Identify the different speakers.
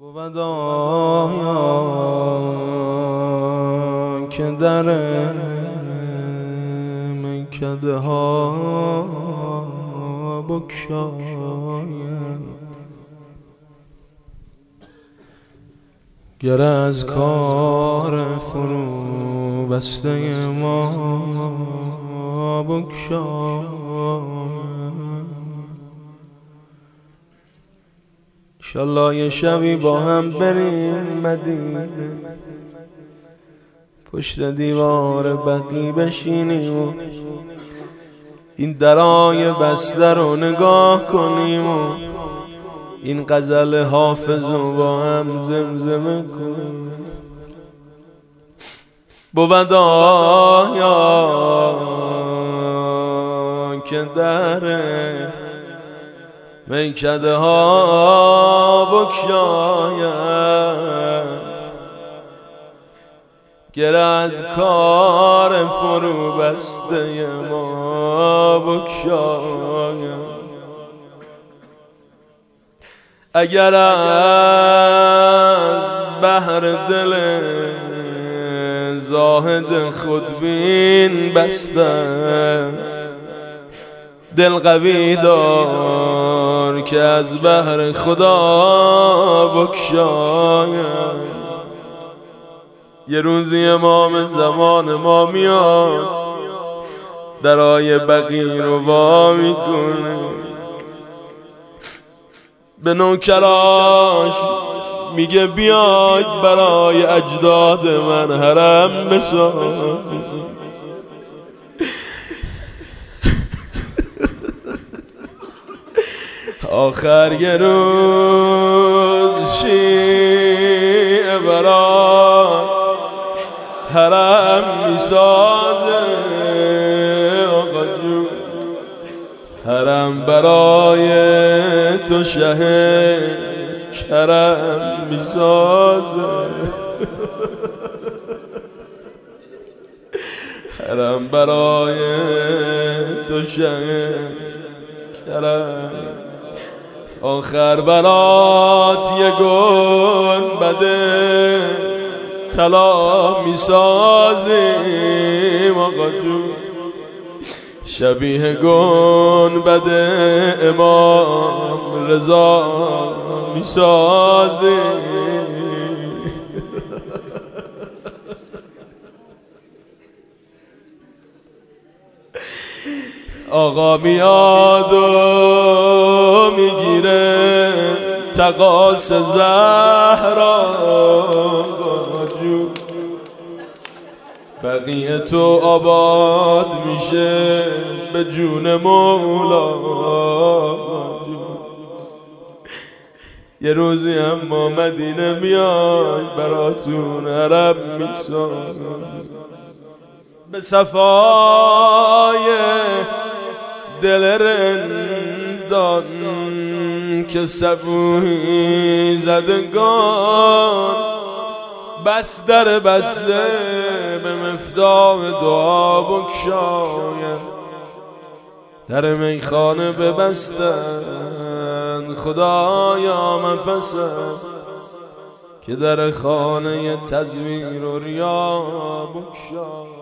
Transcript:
Speaker 1: بود آیا که در میکده ها بگشاید، گر از کار فرو بسته ما بگشاید. انشالله یه شبی با هم بریم مدینه، پشت دیوار بقی بشینیم و این درای بسته رو نگاه کنیم و این غزل حافظ رو با هم زمزمه کنیم. بود آیا که در میکده ها بگشاید، گر از کار فرو بسته ما بگشاید. اگر از بحر دل زاهد خودبین بسته، دل قوی دار که از بحر خدا بگشاید. یه روزی امام زمان ما میاد، درای بقی رو وا میکنه، به نوکراش میگه بیاید برای اجداد من حرم بسازید. آخر یه روز شیعه برای حرم میسازه، آقا جون حرم برای تو شه کرم میسازه، حرم برای تو شه کرم. آخر برات یه گنبد طلا میسازیم، آقا جون شبیه گنبد امام رضا میسازیم. آقا میاد و میگیره تقاص زهرا، بقیه تو آباد میشه به جون مولا. یه روزی اما مدینه میای براتون حرم میساز، به صفای دل رندان که صبوحی زدگان، بس در بسته به مفتاح دعا بگشاید. در میخانه ببستن خدایا من پسم، که در خانه تزویر و ریا بگشاید.